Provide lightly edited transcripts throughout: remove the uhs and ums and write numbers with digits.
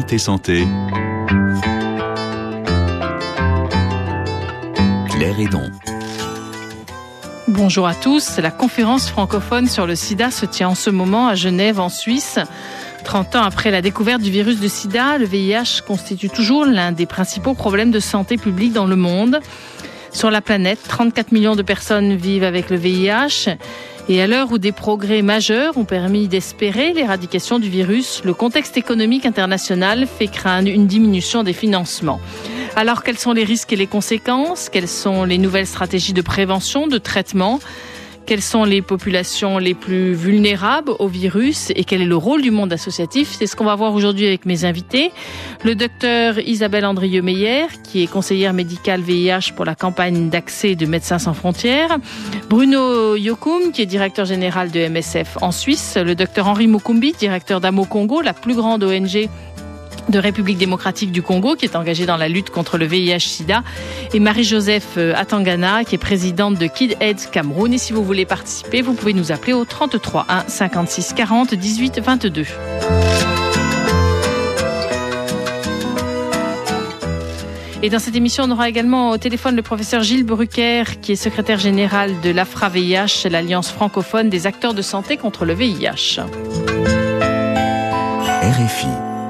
Santé Santé. Claire Hédon. Bonjour à tous. La conférence francophone sur le sida se tient en ce moment à Genève, en Suisse. 30 ans après la découverte du virus du sida, le VIH constitue toujours l'un des principaux problèmes de santé publique dans le monde. Sur la planète, 34 millions de personnes vivent avec le VIH. Et à l'heure où des progrès majeurs ont permis d'espérer l'éradication du virus, le contexte économique international fait craindre une diminution des financements. Alors, quels sont les risques et les conséquences ? Quelles sont les nouvelles stratégies de prévention, de traitement ? Quelles sont les populations les plus vulnérables au virus et quel est le rôle du monde associatif ? C'est ce qu'on va voir aujourd'hui avec mes invités. Le docteur Isabelle Andrieux-Meyer, qui est conseillère médicale VIH pour la campagne d'accès de Médecins sans frontières. Bruno Yokoum, qui est directeur général de MSF en Suisse. Le docteur Henri Mukumbi, directeur d'Amo Congo, la plus grande ONG de République démocratique du Congo, qui est engagée dans la lutte contre le VIH-Sida, et Marie-Joseph Atangana, qui est présidente de Kid AIDS Cameroun. Et si vous voulez participer, vous pouvez nous appeler au 33 1 56 40 18 22. Et dans cette émission, on aura également au téléphone le professeur Gilles Brucker, qui est secrétaire général de l'AFRA-VIH, l'Alliance francophone des acteurs de santé contre le VIH. RFI.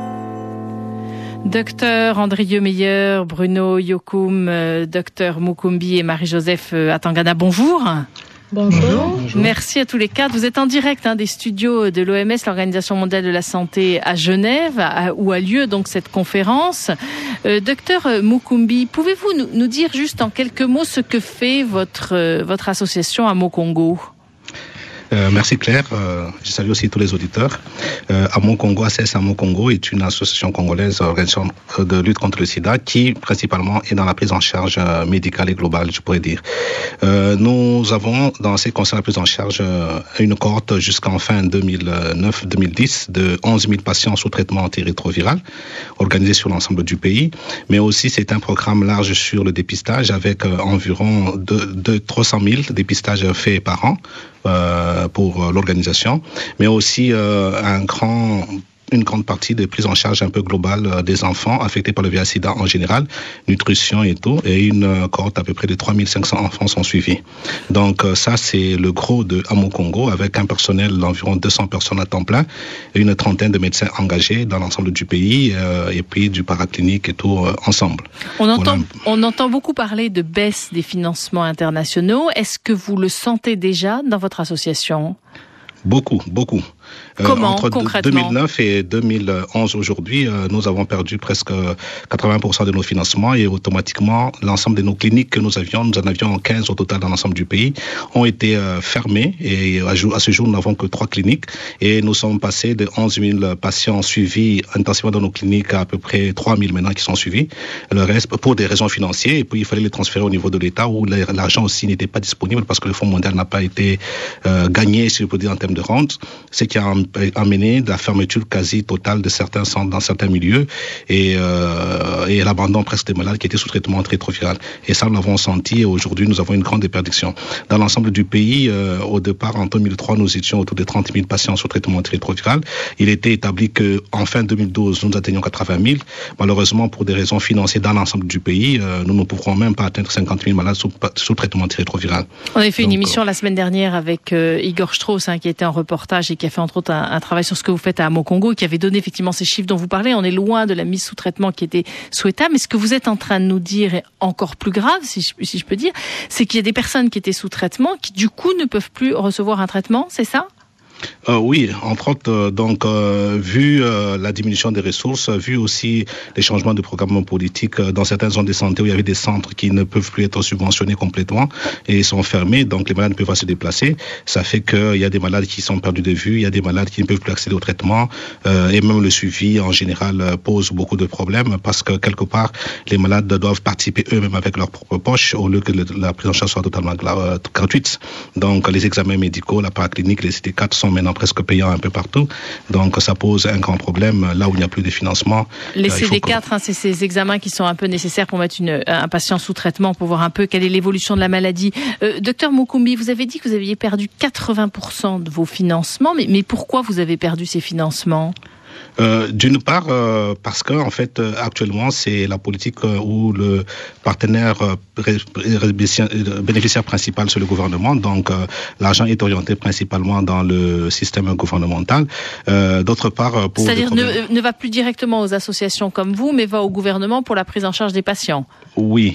Docteur Andrieux-Meyer, Bruno Yokoum, docteur Mukumbi et Marie-Joseph Atangana, bonjour. Bonjour. Merci à tous les quatre. Vous êtes en direct des studios de l'OMS, l'Organisation mondiale de la santé à Genève, où a lieu donc cette conférence. Docteur Mukumbi, pouvez-vous nous dire juste en quelques mots ce que fait votre association Amo Congo ? Merci Claire. Je salue aussi tous les auditeurs. Amo Congo, ACS Amo Congo est une association congolaise de lutte contre le sida qui principalement est dans la prise en charge médicale et globale, je pourrais dire. Nous avons dans ce qui concerne la prise en charge une cohorte jusqu'en fin 2009-2010 de 11 000 patients sous traitement antirétroviral organisés sur l'ensemble du pays. Mais aussi c'est un programme large sur le dépistage avec environ 300 000 dépistages faits par an. Pour l'organisation, mais aussi une grande partie de prise en charge un peu globale des enfants affectés par le VIH-Sida en général, nutrition et tout, et une cohorte à peu près de 3500 enfants sont suivis. Donc ça, c'est le gros de Amo Congo, avec un personnel d'environ 200 personnes à temps plein, et une trentaine de médecins engagés dans l'ensemble du pays, et puis du paraclinique et tout ensemble. On entend beaucoup parler de baisse des financements internationaux. Est-ce que vous le sentez déjà dans votre association ? Beaucoup. Comment, entre concrètement 2009 et 2011 aujourd'hui, nous avons perdu presque 80% de nos financements et automatiquement, l'ensemble de nos cliniques que nous en avions 15 au total dans l'ensemble du pays, ont été fermées et à ce jour, nous n'avons que 3 cliniques et nous sommes passés de 11 000 patients suivis intensivement dans nos cliniques à peu près 3 000 maintenant qui sont suivis. Le reste, pour des raisons financières, et puis il fallait les transférer au niveau de l'État où l'argent aussi n'était pas disponible parce que le Fonds mondial n'a pas été gagné, si je peux dire, en termes de rente, ce qui a amené de la fermeture quasi totale de certains centres dans certains milieux et l'abandon presque des malades qui étaient sous traitement antirétroviral. Et ça, nous l'avons senti et aujourd'hui, nous avons une grande déperdition. Dans l'ensemble du pays, au départ, en 2003, nous étions autour de 30 000 patients sous traitement antirétroviral. Il était établi qu'en fin 2012, nous atteignions 80 000. Malheureusement, pour des raisons financières dans l'ensemble du pays, nous ne pourrons même pas atteindre 50 000 malades sous traitement antirétroviral. On avait fait une émission la semaine dernière avec Igor Strauss, qui était en reportage et qui a fait entre autres un travail sur ce que vous faites à Amo Congo, qui avait donné effectivement ces chiffres dont vous parlez. On est loin de la mise sous traitement qui était souhaitable. Mais ce que vous êtes en train de nous dire est encore plus grave, si je peux dire, c'est qu'il y a des personnes qui étaient sous traitement qui du coup ne peuvent plus recevoir un traitement, c'est ça ? Oui, entre autres, vu la diminution des ressources, vu aussi les changements de programme politique dans certaines zones de santé où il y avait des centres qui ne peuvent plus être subventionnés complètement et sont fermés, donc les malades ne peuvent pas se déplacer. Ça fait qu'il y a des malades qui sont perdus de vue, il y a des malades qui ne peuvent plus accéder au traitement et même le suivi en général pose beaucoup de problèmes parce que quelque part, les malades doivent participer eux-mêmes avec leur propre poche au lieu que la prise en charge soit totalement gratuite. Donc les examens médicaux, la paraclinique, les CT4 sont maintenant presque payants un peu partout. Donc ça pose un grand problème là où il n'y a plus de financement. Les CD4, c'est ces examens qui sont un peu nécessaires pour mettre un patient sous traitement pour voir un peu quelle est l'évolution de la maladie. Docteur Mukumbi, vous avez dit que vous aviez perdu 80% de vos financements, mais pourquoi vous avez perdu ces financements ? D'une part, parce que en fait, actuellement, c'est la politique où le partenaire bénéficiaire principal, c'est le gouvernement. Donc, l'argent est orienté principalement dans le système gouvernemental. D'autre part, c'est-à-dire ne va plus directement aux associations comme vous, mais va au gouvernement pour la prise en charge des patients. Oui.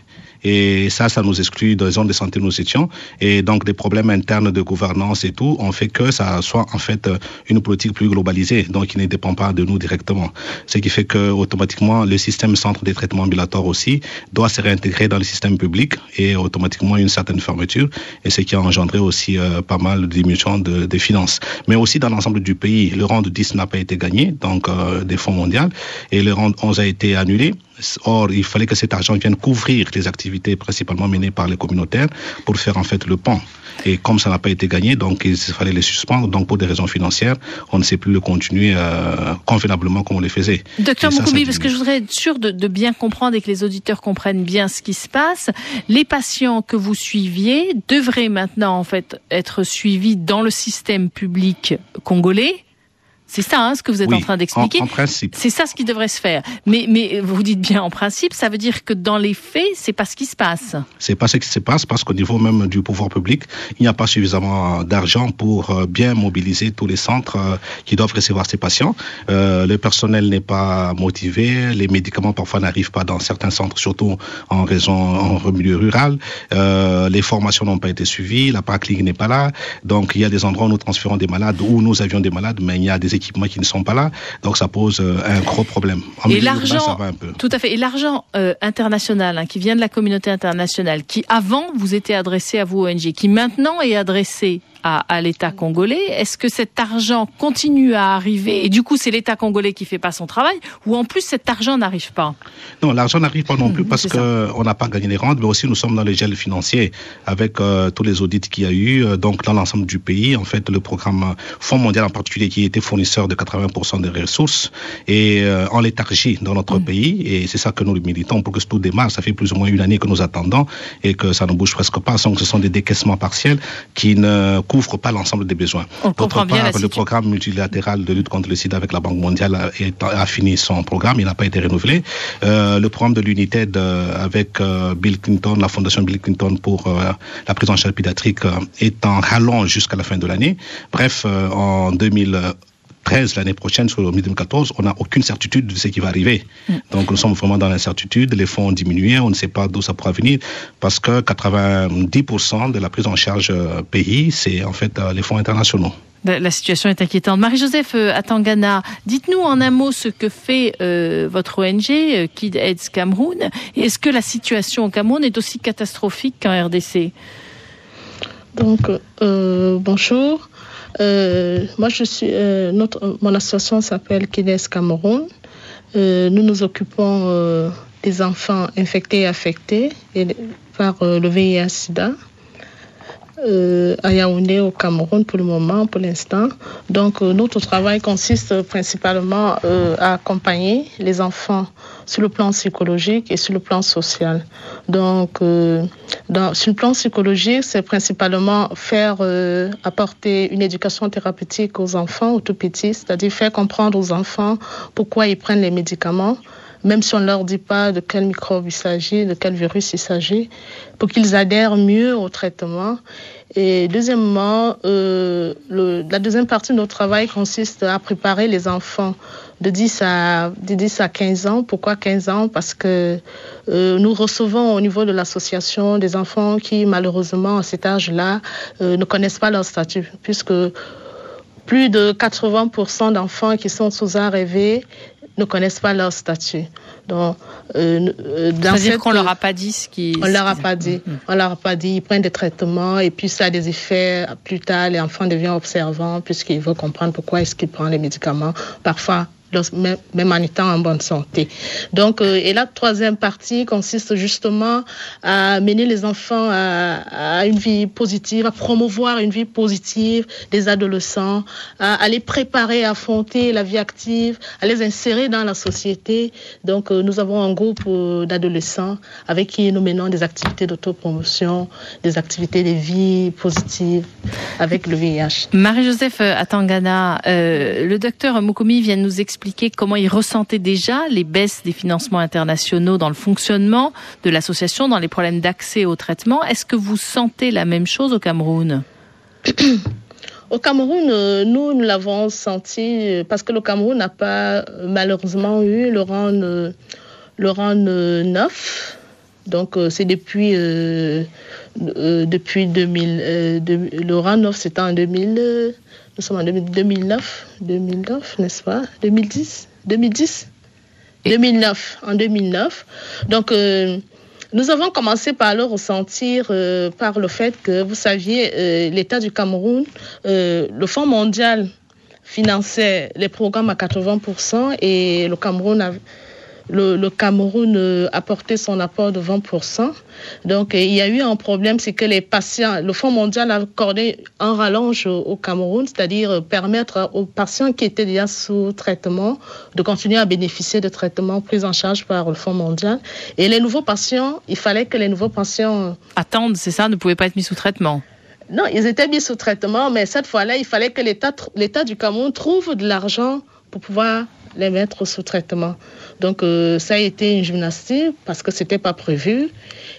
Et ça nous exclut des zones de santé où nous étions. Et donc, des problèmes internes de gouvernance et tout ont fait que ça soit en fait une politique plus globalisée, donc qui ne dépend pas de nous directement. Ce qui fait que automatiquement, le système centre des traitements ambulatoires aussi doit se réintégrer dans le système public et automatiquement une certaine fermeture. Et ce qui a engendré aussi pas mal de diminution des finances. Mais aussi dans l'ensemble du pays, le round 10 n'a pas été gagné, donc des fonds mondiaux, et le round 11 a été annulé. Or, il fallait que cet argent vienne couvrir les activités principalement menées par les communautaires pour faire en fait le pont. Et comme ça n'a pas été gagné, donc il fallait les suspendre. Donc pour des raisons financières, on ne sait plus le continuer convenablement comme on le faisait. Docteur Moukoubi, parce que je voudrais être sûr de bien comprendre et que les auditeurs comprennent bien ce qui se passe. Les patients que vous suiviez devraient maintenant en fait être suivis dans le système public congolais. C'est ça, ce que vous êtes en train d'expliquer. En principe. C'est ça ce qui devrait se faire. Mais vous dites bien en principe, ça veut dire que dans les faits, c'est pas ce qui se passe. C'est pas ce qui se passe parce qu'au niveau même du pouvoir public, il n'y a pas suffisamment d'argent pour bien mobiliser tous les centres qui doivent recevoir ces patients. Le personnel n'est pas motivé, les médicaments parfois n'arrivent pas dans certains centres, surtout en milieu rural. Les formations n'ont pas été suivies, la paraclinique n'est pas là. Donc il y a des endroits où nous transférons des malades, où nous avions des malades, mais il y a des équipements qui ne sont pas là, donc ça pose un gros problème. Et l'argent, ça va un peu. Tout à fait. Et l'argent international, qui vient de la communauté internationale, qui avant vous était adressé à vous ONG, qui maintenant est adressé à l'État congolais, est-ce que cet argent continue à arriver et du coup c'est l'État congolais qui fait pas son travail ou en plus cet argent n'arrive pas? Non, l'argent n'arrive pas non plus parce qu'on n'a pas gagné les rentes, mais aussi nous sommes dans les gels financiers avec tous les audits qu'il y a eu, donc dans l'ensemble du pays, en fait le programme Fonds mondial en particulier qui était fournisseur de 80% des ressources et en léthargie dans notre pays, et c'est ça que nous militons pour que tout démarre. Ça fait plus ou moins une année que nous attendons et que ça ne bouge presque pas, donc ce sont des décaissements partiels qui ne couvrent pas l'ensemble des besoins. D'autre part, le programme multilatéral de lutte contre le sida avec la Banque mondiale a fini son programme, il n'a pas été renouvelé. Le programme de l'UNITED avec Bill Clinton, la fondation Bill Clinton pour la prise en charge pédiatrique est en rallonge jusqu'à la fin de l'année. Bref, en 2013, l'année prochaine, sur 2014, on n'a aucune certitude de ce qui va arriver. Donc nous sommes vraiment dans l'incertitude, les fonds ont diminué, on ne sait pas d'où ça pourra venir, parce que 90% de la prise en charge pays, c'est en fait les fonds internationaux. La situation est inquiétante. Marie-Joseph Atangana, dites-nous en un mot ce que fait votre ONG, Kid AIDS Cameroun, et est-ce que la situation au Cameroun est aussi catastrophique qu'en RDC? Donc, bonjour. Moi, mon association s'appelle Kid AIDS Cameroun. Nous nous occupons des enfants infectés et affectés par le VIH-Sida. À Yaoundé, au Cameroun, pour le moment, pour l'instant. Donc, notre travail consiste principalement à accompagner les enfants sur le plan psychologique et sur le plan social. Donc, sur le plan psychologique, c'est principalement apporter une éducation thérapeutique aux enfants, aux tout petits, c'est-à-dire faire comprendre aux enfants pourquoi ils prennent les médicaments, même si on ne leur dit pas de quel microbe il s'agit, de quel virus il s'agit, pour qu'ils adhèrent mieux au traitement. Et deuxièmement, la deuxième partie de notre travail consiste à préparer les enfants de 10 à 15 ans. Pourquoi 15 ans? Parce que nous recevons au niveau de l'association des enfants qui, malheureusement, à cet âge-là, ne connaissent pas leur statut, puisque plus de 80% d'enfants qui sont sous ARV ne connaissent pas leur statut. Donc, c'est-à-dire qu'on leur a pas dit ce qui... On leur a pas dit. On leur a pas dit. Ils prennent des traitements et puis ça a des effets. Plus tard, les enfants deviennent observants puisqu'ils veulent comprendre pourquoi est-ce qu'ils prennent les médicaments. Parfois, même en étant en bonne santé. Donc, et la troisième partie consiste justement à mener les enfants à une vie positive, à promouvoir une vie positive des adolescents, à les préparer à affronter la vie active, à les insérer dans la société. Donc, nous avons un groupe d'adolescents avec qui nous menons des activités d'autopromotion, des activités de vie positive avec le VIH. Marie-Joseph Atangana, le docteur Moukoumi vient de nous expliquer comment il ressentait déjà les baisses des financements internationaux dans le fonctionnement de l'association, dans les problèmes d'accès au traitement. Est-ce que vous sentez la même chose au Cameroun ? Au Cameroun, nous l'avons senti parce que le Cameroun n'a pas malheureusement eu le rang 9. Donc, c'est depuis 2000. Le rang 9, c'était en 2000. Nous sommes en 2009, n'est-ce pas ? 2010. En 2009. Donc, nous avons commencé par le ressentir par le fait que, vous saviez, l'État du Cameroun, le Fonds mondial finançait les programmes à 80% et le Cameroun apportait son apport de 20%. Donc, il y a eu un problème, c'est que les patients, le Fonds mondial a accordé un rallonge au Cameroun, c'est-à-dire permettre aux patients qui étaient déjà sous traitement de continuer à bénéficier de traitements pris en charge par le Fonds mondial. Et les nouveaux patients, il fallait que les nouveaux patients... Attendent, c'est ça, ne pouvaient pas être mis sous traitement. Non, ils étaient mis sous traitement, mais cette fois-là, il fallait que l'État du Cameroun trouve de l'argent pour pouvoir les mettre sous traitement. Donc, ça a été une gymnastique parce que c'était pas prévu.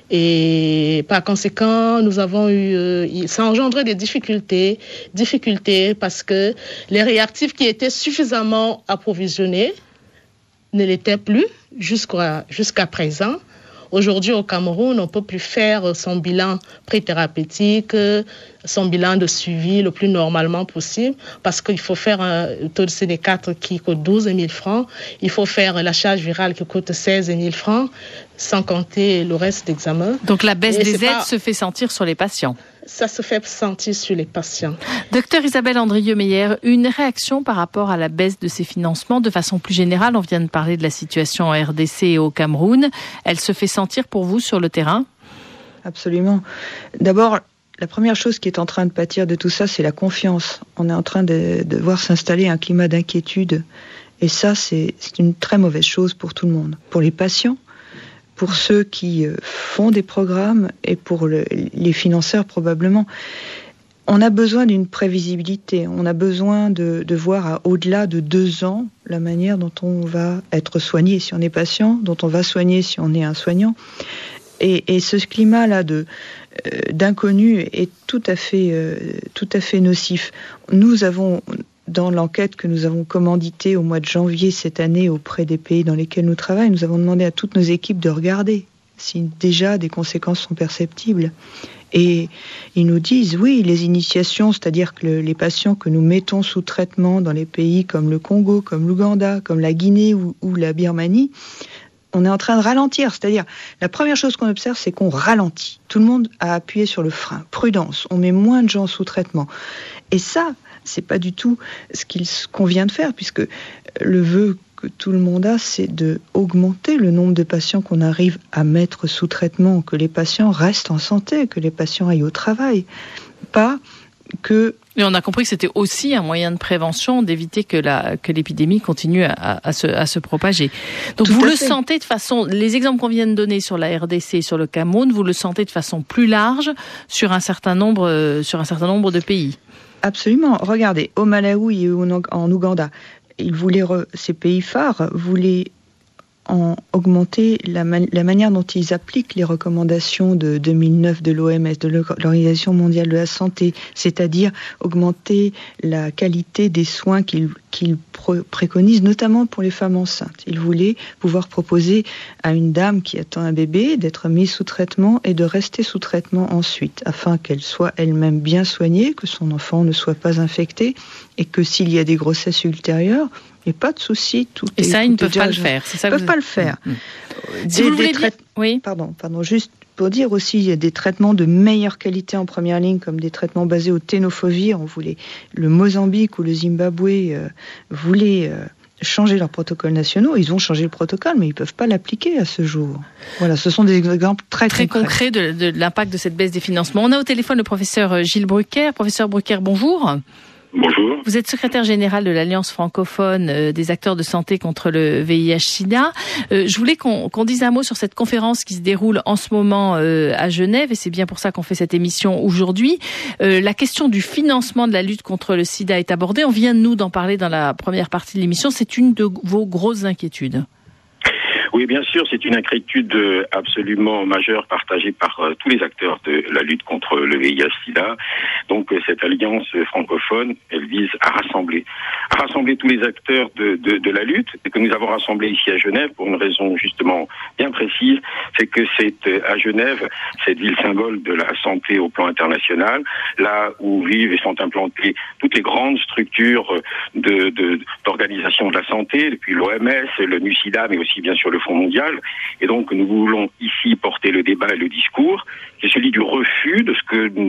Et par conséquent, nous avons eu... ça a engendré des difficultés parce que les réactifs qui étaient suffisamment approvisionnés ne l'étaient plus jusqu'à présent. Aujourd'hui, au Cameroun, on ne peut plus faire son bilan pré-thérapeutique, son bilan de suivi le plus normalement possible parce qu'il faut faire un taux de CD4 qui coûte 12 000 francs. Il faut faire la charge virale qui coûte 16 000 francs, sans compter le reste d'examen. Donc la baisse des aides se fait sentir sur les patients. Ça se fait sentir sur les patients. Docteur Isabelle Andrieux-Meyer, une réaction par rapport à la baisse de ces financements de façon plus générale. On vient de parler de la situation en RDC et au Cameroun. Elle se fait sentir pour vous sur le terrain ? Absolument. D'abord, la première chose qui est en train de pâtir de tout ça, c'est la confiance. On est en train de voir s'installer un climat d'inquiétude. Et ça, c'est une très mauvaise chose pour tout le monde. Pour les patients, pour ceux qui font des programmes et pour les financeurs probablement. On a besoin d'une prévisibilité, on a besoin de voir au-delà de 2 ans la manière dont on va être soigné si on est patient, dont on va soigner si on est un soignant. Et ce climat-là d'inconnu est tout à fait nocif. Nous avons... Dans l'enquête que nous avons commanditée au mois de janvier cette année auprès des pays dans lesquels nous travaillons, nous avons demandé à toutes nos équipes de regarder si déjà des conséquences sont perceptibles. Et ils nous disent, oui, les initiations, c'est-à-dire que les patients que nous mettons sous traitement dans les pays comme le Congo, comme l'Ouganda, comme la Guinée ou la Birmanie, on est en train de ralentir. C'est-à-dire, la première chose qu'on observe, c'est qu'on ralentit. Tout le monde a appuyé sur le frein. Prudence, on met moins de gens sous traitement. Et ça, c'est pas du tout ce qu'on vient de faire, puisque le vœu que tout le monde a, c'est d'augmenter le nombre de patients qu'on arrive à mettre sous traitement, que les patients restent en santé, que les patients aillent au travail. Pas que... Et on a compris que c'était aussi un moyen de prévention, d'éviter que l'épidémie continue à se propager. Donc tout vous le sentez de façon... Les exemples qu'on vient de donner sur la RDC et sur le Cameroun, vous le sentez de façon plus large sur un certain nombre de pays. Absolument. Regardez, au Malawi et en Ouganda, ces pays phares voulaient augmenter la manière dont ils appliquent les recommandations de 2009 de l'OMS, de l'Organisation mondiale de la santé, c'est-à-dire augmenter la qualité des soins qu'ils préconisent, notamment pour les femmes enceintes. Ils voulaient pouvoir proposer à une dame qui attend un bébé d'être mise sous traitement et de rester sous traitement ensuite, afin qu'elle soit elle-même bien soignée, que son enfant ne soit pas infecté et que s'il y a des grossesses ultérieures, il n'y a pas de souci. Et ça, ils ne peuvent pas le faire. Ils ne peuvent pas le faire. Si vous voulez dire... Oui. Pardon, juste pour dire aussi, il y a des traitements de meilleure qualité en première ligne, comme des traitements basés au ténofovir. Le Mozambique ou le Zimbabwe voulaient changer leurs protocoles nationaux. Ils ont changé le protocole, mais ils ne peuvent pas l'appliquer à ce jour. Voilà, ce sont des exemples très concrets de l'impact de cette baisse des financements. On a au téléphone le professeur Gilles Brucker. Professeur Brucker, bonjour. Bonjour. Vous êtes secrétaire général de l'Alliance francophone des acteurs de santé contre le VIH/SIDA. Je voulais qu'on dise un mot sur cette conférence qui se déroule en ce moment à Genève, et c'est bien pour ça qu'on fait cette émission aujourd'hui. La question du financement de la lutte contre le sida est abordée. On vient d'en parler dans la première partie de l'émission. C'est une de vos grosses inquiétudes. Oui, bien sûr, c'est une inquiétude absolument majeure partagée par tous les acteurs de la lutte contre le VIH/SIDA. Donc cette alliance francophone, elle vise à rassembler tous les acteurs de la lutte, et que nous avons rassemblés ici à Genève pour une raison justement bien précise, c'est que c'est à Genève, cette ville symbole de la santé au plan international, là où vivent et sont implantées toutes les grandes structures d'organisation de la santé, depuis l'OMS, le NUSIDA, mais aussi bien sûr le Fonds mondial. Et donc nous voulons ici porter le débat et le discours, qui est celui du refus de ce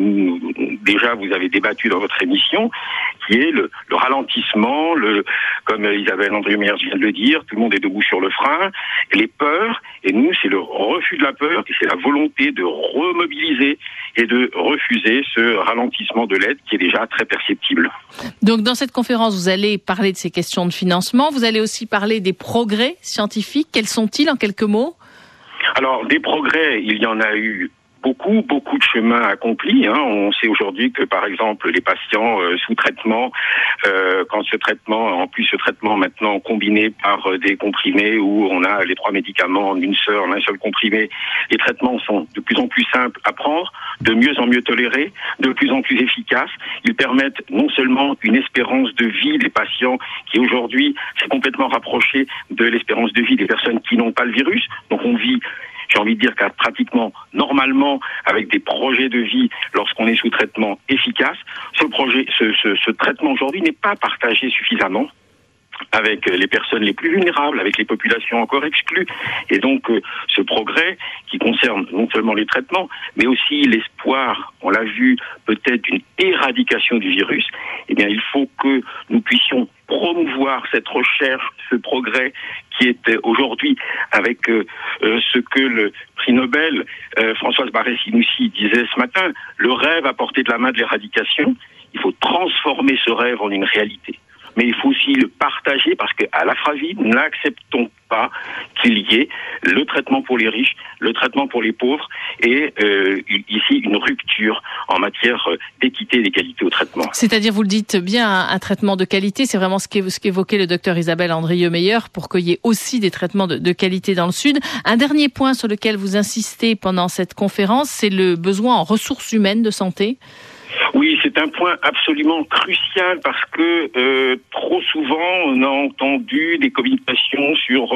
que déjà vous avez débattu dans votre émission, qui est le ralentissement, comme Isabelle Andrieux-Meyer vient de le dire, tout le monde est debout sur le frein, les peurs, et nous c'est le refus de la peur, et c'est la volonté de remobiliser et de refuser ce ralentissement de l'aide qui est déjà très perceptible. Donc dans cette conférence, vous allez parler de ces questions de financement, vous allez aussi parler des progrès scientifiques. Quels sont-ils en quelques mots ? Alors des progrès, il y en a eu beaucoup de chemin accompli. On sait aujourd'hui que, par exemple, les patients sous traitement, quand ce traitement maintenant combiné par des comprimés où on a les 3 médicaments en un seul comprimé, les traitements sont de plus en plus simples à prendre, de mieux en mieux tolérés, de plus en plus efficaces. Ils permettent non seulement une espérance de vie des patients qui aujourd'hui s'est complètement rapprochée de l'espérance de vie des personnes qui n'ont pas le virus. Donc on vit, j'ai envie de dire qu'à pratiquement normalement avec des projets de vie lorsqu'on est sous traitement efficace. Ce traitement aujourd'hui n'est pas partagé suffisamment avec les personnes les plus vulnérables, avec les populations encore exclues. Et donc ce progrès qui concerne non seulement les traitements, mais aussi l'espoir, on l'a vu, peut-être d'une éradication du virus, eh bien il faut que nous puissions promouvoir cette recherche, ce progrès qui est aujourd'hui avec ce que le prix Nobel Françoise Barré-Sinoussi disait ce matin, le rêve à portée de la main de l'éradication. Il faut transformer ce rêve en une réalité. Mais il faut aussi le partager parce qu'à la FRAVI, nous n'acceptons pas qu'il y ait le traitement pour les riches, le traitement pour les pauvres et ici une rupture en matière d'équité et d'égalité au traitement. C'est-à-dire, vous le dites bien, un traitement de qualité, c'est vraiment ce qu'évoquait le docteur Isabelle Andrieux-Meyer pour qu'il y ait aussi des traitements de qualité dans le Sud. Un dernier point sur lequel vous insistez pendant cette conférence, c'est le besoin en ressources humaines de santé. Oui, c'est un point absolument crucial parce que trop souvent on a entendu des communications sur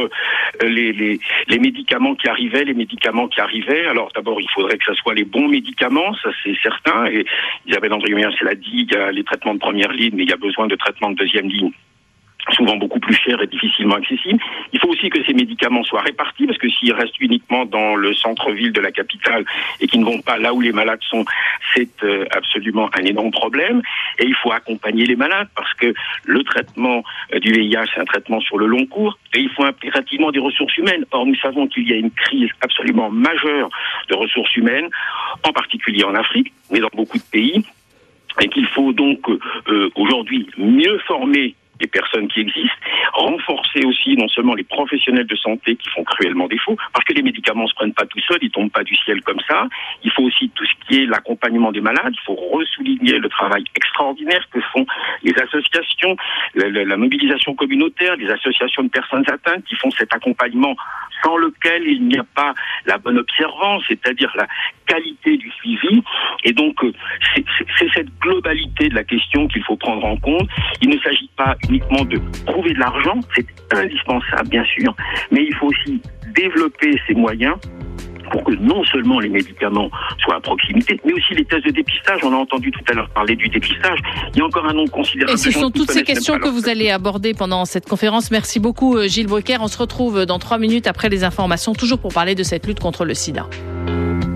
les médicaments qui arrivaient. Alors d'abord, il faudrait que ça soit les bons médicaments, ça c'est certain. Et Isabelle Andrieux-Meyer l'a dit, il y a les traitements de première ligne, mais il y a besoin de traitements de deuxième ligne, souvent beaucoup plus cher et difficilement accessible. Il faut aussi que ces médicaments soient répartis parce que s'ils restent uniquement dans le centre-ville de la capitale et qu'ils ne vont pas là où les malades sont, c'est absolument un énorme problème. Et il faut accompagner les malades parce que le traitement du VIH, c'est un traitement sur le long cours et il faut impérativement des ressources humaines. Or, nous savons qu'il y a une crise absolument majeure de ressources humaines, en particulier en Afrique, mais dans beaucoup de pays, et qu'il faut donc aujourd'hui mieux former les personnes qui existent, renforcer aussi non seulement les professionnels de santé qui font cruellement défaut, parce que les médicaments ne se prennent pas tout seuls, ils tombent pas du ciel comme ça. Il faut aussi tout ce qui est l'accompagnement des malades. Il faut ressouligner le travail extraordinaire que font les associations, la mobilisation communautaire, les associations de personnes atteintes qui font cet accompagnement sans lequel il n'y a pas la bonne observance, c'est-à-dire la qualité du suivi. Et donc, c'est cette globalité de la question qu'il faut prendre en compte. Il ne s'agit pas uniquement de trouver de l'argent, c'est indispensable bien sûr, mais il faut aussi développer ces moyens pour que non seulement les médicaments soient à proximité, mais aussi les tests de dépistage. On a entendu tout à l'heure parler du dépistage. Il y a encore un nombre considérable de gens. Et ce sont toutes ces questions que vous allez aborder pendant cette conférence. Merci beaucoup Gilles Brucker. On se retrouve dans 3 minutes après les informations, toujours pour parler de cette lutte contre le sida.